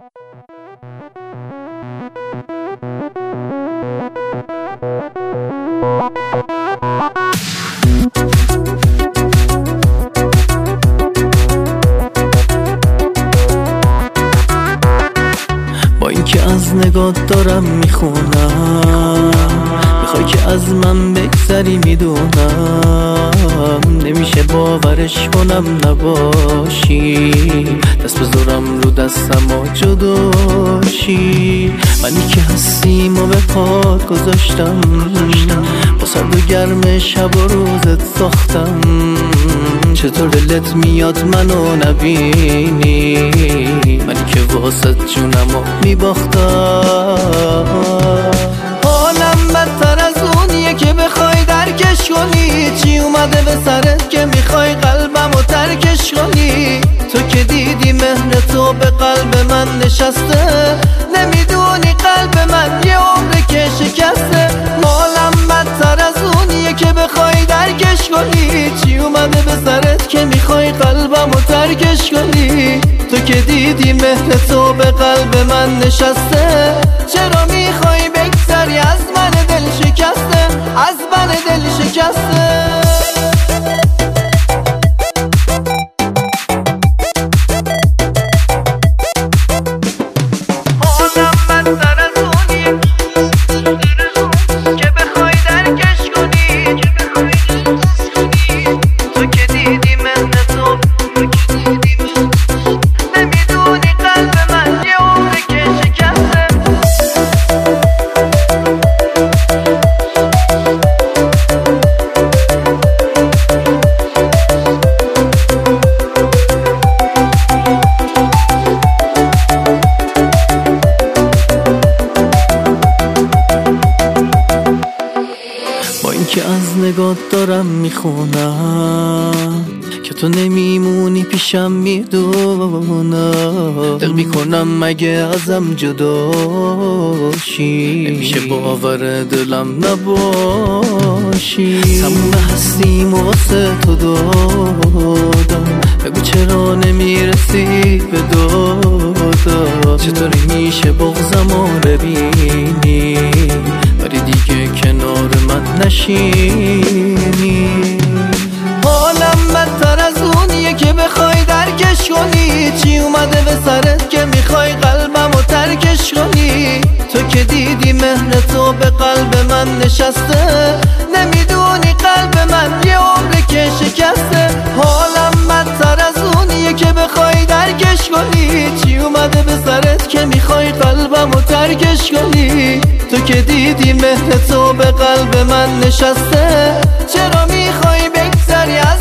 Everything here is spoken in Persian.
با اینکه از نگات دارم میخونم، میخوای که از من بگذری میدونم، نمیشه باورش کنم نباشی، دست بذارم رو دستم و جداشی. منی که هستیم و به پات گذاشتم، با سرد و گرم شب و روزت ساختم، چطور دلت میاد منو نبینی، منی که واسه جونمو میباختم. حالم بدتر از اونیه که بخوای درکش کنی، چی اومده به سرت که میخوای قلبمو ترکش کنی؟ تو که دیدی مهر تو به قلب من نشسته، نمیدونی قلب من یه عمره که شکسته. حالم بدتر از اونیه که بخوای درکش کنی، چی اومده به سرت که میخوای قلبمو ترکش کنی؟ تو که دیدی مهر تو به قلب من نشسته، چرا میخوای بگذری از من دل شکسته، از من دل شکسته؟ که از نگات دارم میخونم که تو نمیمونی پیشم، میدونم دل میکنم مگه ازم جداشی، نمیشه باور دلم نباشی. تموم هستیم و واسه تو دادم، بگو چرا نمیرسی به دادم، چطوری میشه بغضمو ببینی ولی دیگه کنار من نشینی؟ حالم بدتر از اونیه که بخوای درکش کنی، چی اومده به سرت که میخوای قلبمو ترکش کنی؟ تو که دیدی مهر تو به قلب من نشسته، نمیدونی قلب من یه عمره که شکسته. حالم بدتر از اونیه که بخوای درکش کنی، چی اومده به سرت که میخوای قلبمو ترکش کنی؟ تو که دیدی مهر تو به قلب من نشسته، چرا میخوای بگذری از